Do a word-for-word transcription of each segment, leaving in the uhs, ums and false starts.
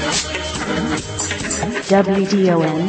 W D O N.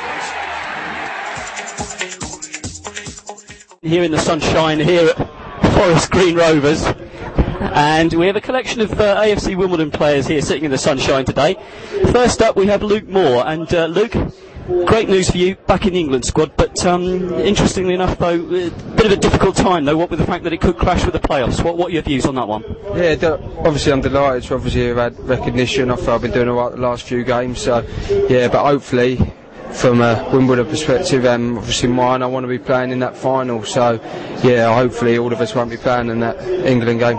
Here in the sunshine here at Forest Green Rovers, and we have a collection of uh, A F C Wimbledon players here sitting in the sunshine today. First up we have Luke Moore, and uh, Luke, great news for you, back in the England squad, but um, interestingly enough though, a bit of a difficult time though, what with the fact that it could clash with the playoffs. What, what are your views on that one? Yeah, d- obviously I'm delighted to obviously have had recognition. I feel I've been doing alright the last few games, so yeah, but hopefully from a Wimbledon perspective, and um, obviously mine, I want to be playing in that final, so yeah, hopefully all of us won't be playing in that England game.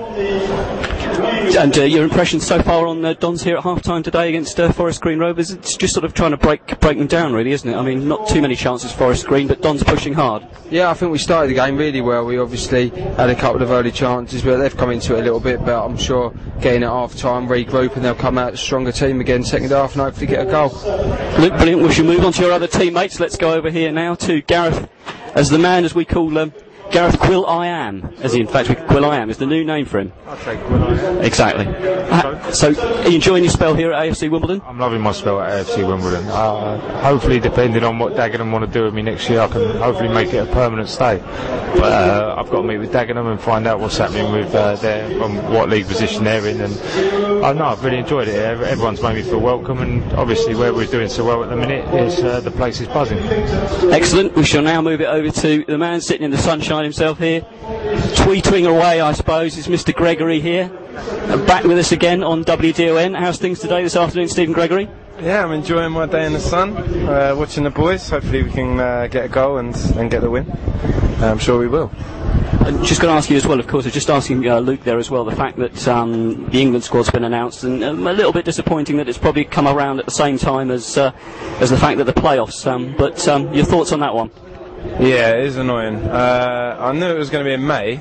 And uh, your impressions so far on uh, Dons here at half-time today against uh, Forest Green Rovers? It's just sort of trying to break break them down, really, isn't it? I mean, not too many chances Forest Green, but Dons pushing hard. Yeah, I think we started the game really well. We obviously had a couple of early chances, but they've come into it a little bit, but I'm sure getting at half-time, regroup, and they'll come out a stronger team again second half and hopefully get a goal. Luke, brilliant. We shall move on to your other teammates. Let's go over here now to Gareth, as the man, as we call them. Gareth Quill I Am, as he in fact we Quill I Am is the new name for him. I'll take Quill I Am. Exactly. Uh, so, are you enjoying your spell here at A F C Wimbledon? I'm loving my spell at A F C Wimbledon. Uh, hopefully, depending on what Dagenham want to do with me next year, I can hopefully make it a permanent stay. But uh, I've got to meet with Dagenham and find out what's happening with uh, their, um, what league position they're in. And I uh, know I've really enjoyed it. Everyone's made me feel welcome, and obviously where we're doing so well at the minute is uh, the place is buzzing. Excellent. We shall now move it over to the man sitting in the sunshine himself here, tweeting away, I suppose, is Mister Gregory here, and back with us again on W D O N. How's things today this afternoon, Stephen Gregory? Yeah, I'm enjoying my day in the sun, uh, watching the boys. Hopefully we can uh, get a goal and, and get the win. I'm sure we will. I'm just going to ask you as well, of course, I was just asking uh, Luke there as well, the fact that um, the England squad's been announced, and um, a little bit disappointing that it's probably come around at the same time as uh, as the fact that the playoffs, um, but um, your thoughts on that one? Yeah, it is annoying. Uh, I knew it was going to be in May,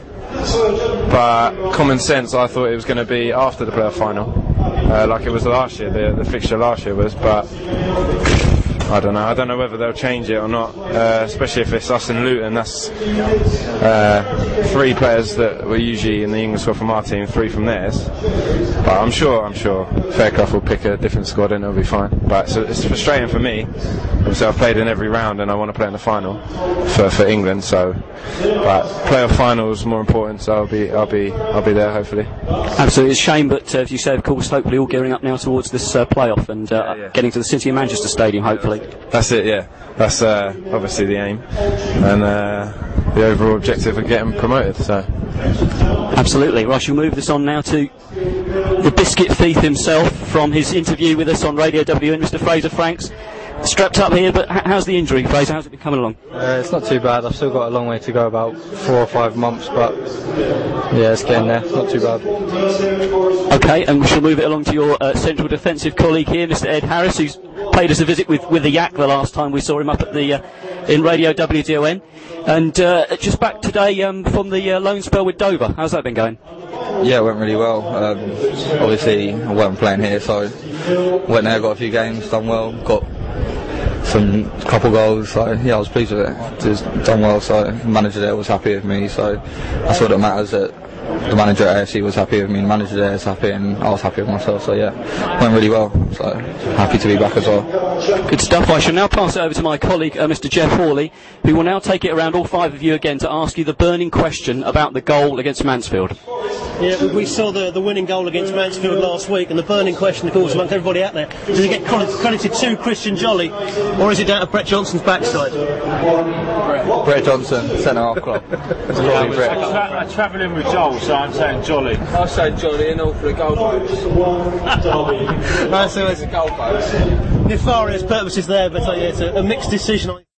but common sense, I thought it was going to be after the playoff final, uh, like it was last year, the, the fixture last year was, but I don't know. I don't know whether they'll change it or not, uh, especially if it's us and Luton. That's uh, three players that were usually in the England squad from our team, three from theirs. But I'm sure, I'm sure Fairclough will pick a different squad and it'll be fine. But it's, it's frustrating for me. Obviously, I've played in every round and I want to play in the final for, for England. So, but playoff final is more important. So I'll be, I'll be, I'll be there hopefully. Absolutely, it's a shame, but uh, as you say, of course, hopefully all gearing up now towards this uh, playoff and uh, yeah, yeah. getting to the City of Manchester Stadium, hopefully. That's it, yeah. That's uh, obviously the aim and uh, the overall objective of getting promoted. So, absolutely. Right, we'll move this on now to the biscuit thief himself from his interview with us on Radio W N, Mister Fraser Franks. Strapped up here, but h- how's the injury, Fraser? How's it been coming along? Uh, it's not too bad. I've still got a long way to go, about four or five months, but yeah, it's getting there. It's not too bad. Okay, and we shall move it along to your uh, central defensive colleague here, Mister Ed Harris, who's paid us a visit with, with the Yak the last time we saw him up at the uh, in Radio W D O N. And uh, just back today um, from the uh, loan spell with Dover. How's that been going? Yeah, it went really well. Um, obviously, I wasn't playing here, so went there, got a few games, done well, got some couple goals, so yeah, I was pleased with it. Just done well, so the manager there was happy with me, so that's what it matters, that the manager at A F C was happy with me, the manager there is happy, and I was happy with myself, so yeah, went really well, so happy to be back as well. Good stuff. I shall now pass it over to my colleague, uh, Mister Jeff Hawley, who will now take it around all five of you again to ask you the burning question about the goal against Mansfield. Yeah, we saw the, the winning goal against Mansfield last week, and the burning question, of course, amongst everybody out there, does it get credited to Christian Jolly, or is it down to Brett Johnson's backside? Brett Johnson, centre half club. It's a lovely Brett. I'm travelling with Joel, so I'm saying Jolly. I say Jolly and all for the goal post. That's always a goal post. Nefarious purposes there, but uh, yeah, it's a, a mixed decision.